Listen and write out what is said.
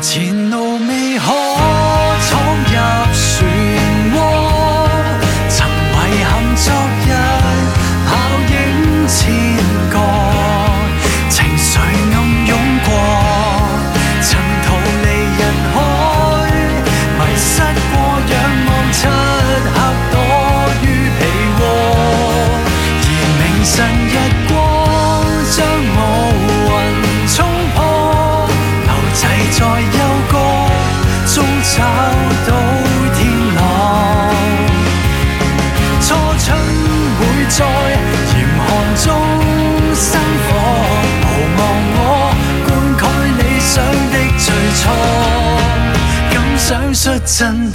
前路未可闖入漩渦，曾遺憾昨日泡影千個，情緒暗湧過，曾逃離人海，迷失過仰望漆黑躲於被窩，而明晨日光將霧雲衝破，牛仔在幽谷中找到天朗，初春會在嚴寒中生火，無望我灌溉理想的最初，敢想率真